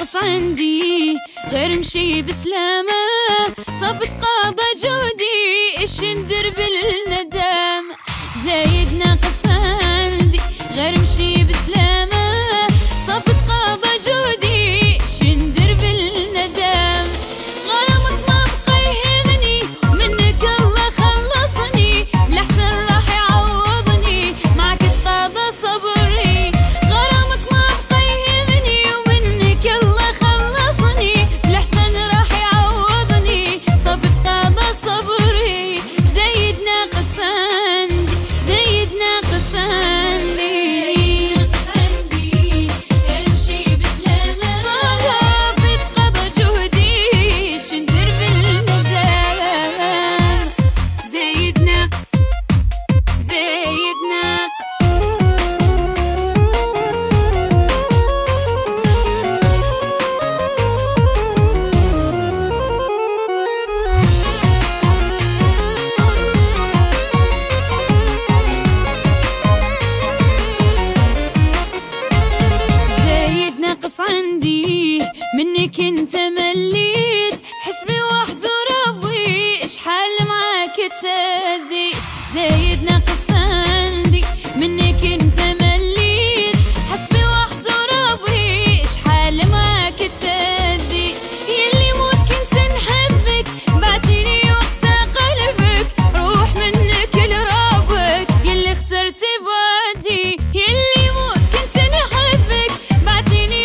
ناقص عندي غير مشي بسلامة، صفت قاضى جودي ايش ندير بالندم. زايد ناقص عندي غير مشي بسلامة، صفت قاضى جودي ايش ندير بالندم. غرامك ما بقى يهمني ومنك الله خلصني، الأحسن راح يعوضني معك تقاضى صبري. غرامك ما بقى يهمني ومنك الله خلصني، الأحسن راح يعوضني صفت قاضى صبري. زايد ناقص عندي زايد ناقص عندي عندي منك انت مليت، حسبي وحده ربي ايش حال معاك تهديت. زايد ناقص عندي منك انت مليت، حسبي وحده ربي ايش حال معاك تهديت. يلي موت كنت نحبك بعتيني وقسى قلبك، روح منك لربك يلي اخترتي بعدي. يلي موت كنت نحبك بعتيني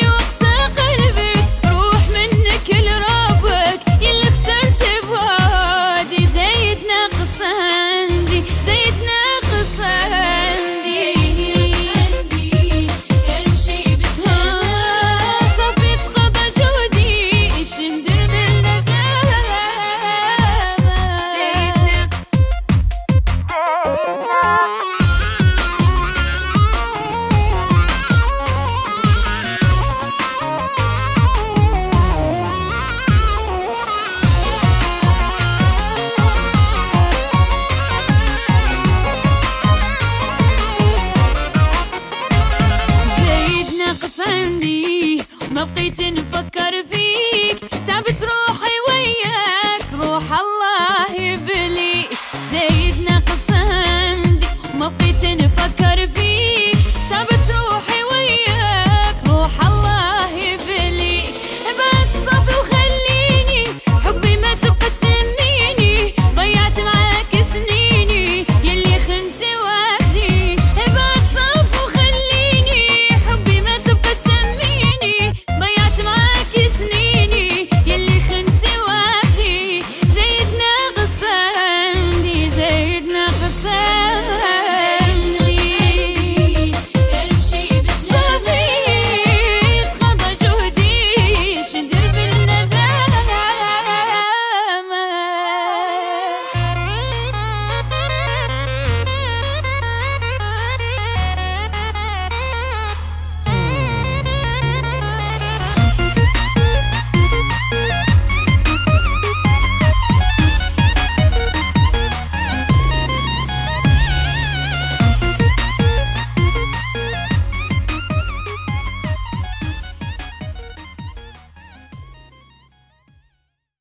ما بقيت نفكر فيك، تعبت روحي